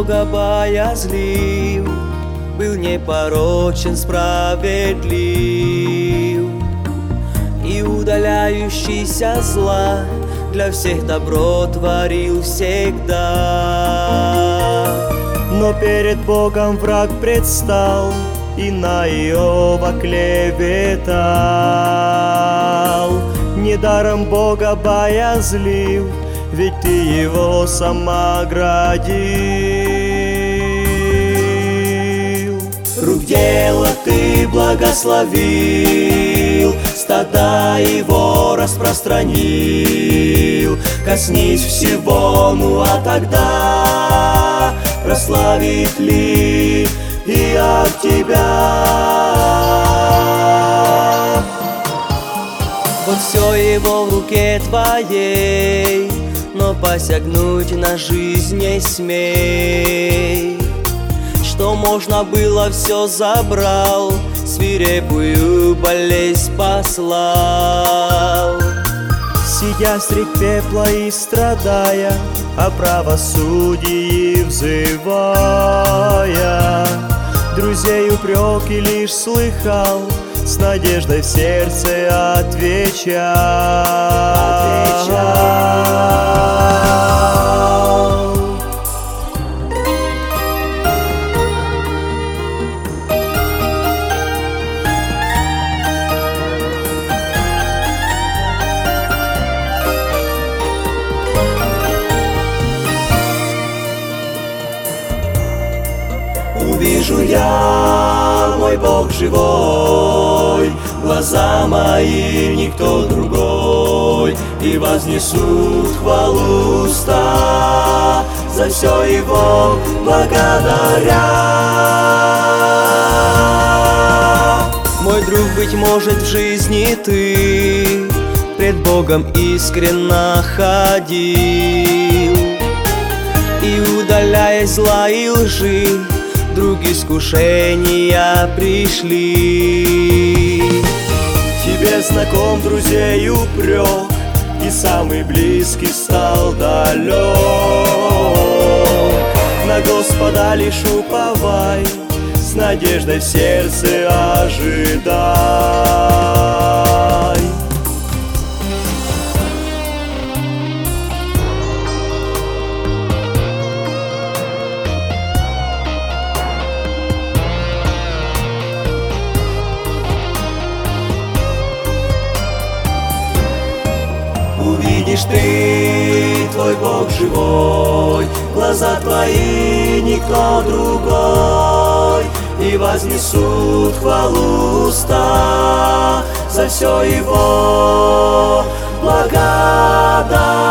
Бога боязлив, был непорочен, справедлив и удаляющийся зла для всех добро творил всегда. Но перед Богом враг предстал и на Иова клеветал. Недаром Бога боязлив, ведь ты его сам оградил. Рук дело ты благословил, стада его распространил. Коснись всего, ну а тогда прославит ли и от тебя? Вот все его в руке твоей, но посягнуть на жизнь не смей. Что можно было, все забрал, свирепую болезнь послал. Сидя средь пепла и страдая, о правосудии взывая, друзей упреки лишь слыхал, с надеждой в сердце отвечал. Увижу я, мой Бог живой, глаза мои никто другой, и вознесут хвалу уста, за все его благодаря. Мой друг, быть может, в жизни ты пред Богом искренно ходил, и, удаляя зла и лжи, вдруг искушения пришли. Тебе знаком друзей упрек, и самый близкий стал далек. На Господа лишь уповай, с надеждой в сердце ожидай. Увидишь ты, твой Бог живой, глаза твои никто другой, и вознесут хвалу уста, за все его благодаря.